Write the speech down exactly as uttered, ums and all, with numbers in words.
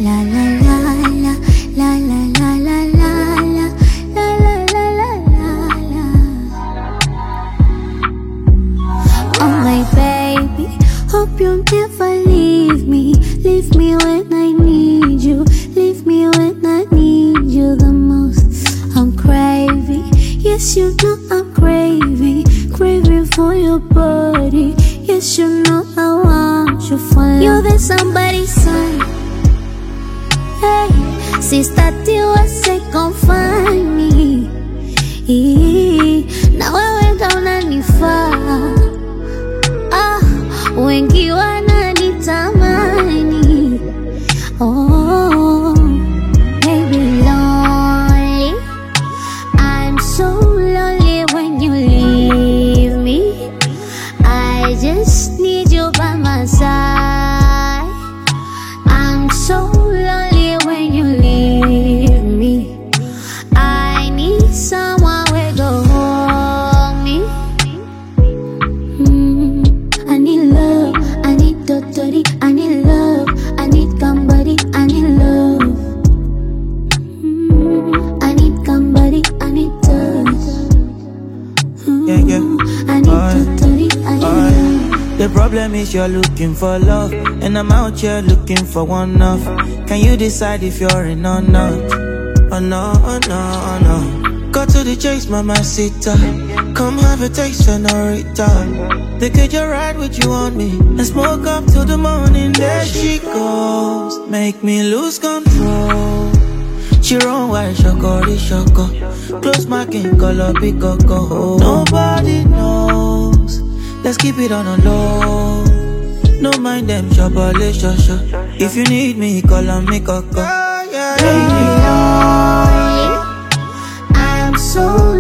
La la la la la la la la la la la la la la la. Oh my baby, hope you never leave me. Leave me when I need you. Leave me when I need you the most. I'm craving, yes you know I'm craving, craving for your body. Yes you know I want you for life. You're the somebody's son. Hey, sister Tiwa say come find me. Now I went down and far. Ah, wengi wananitamani. Oh, baby lonely. I'm so lonely when you leave me. I just need you by my side. I'm so lonely when you leave me. I need someone who go hold me. Mm, I need love, I need totally, I need love, I need somebody, I need love. Mm, I need somebody, I need touch. Mm, yeah, yeah. I need totally, I need love. The problem is you're looking for love, and I'm out here looking for one off. Can you decide if you're in or not? Oh no, oh no, oh no. Got to the chase, mamacita. Come have a taste, senorita. They could just ride with you on me and smoke up till the morning. There she goes, make me lose control. She run white, shoko, shoko. Close my king, color, big coco. Nobody knows. Let's keep it on a low. No mind them, shabale, shasha. If you need me, call on me, coco. Baby, lonely. I'm so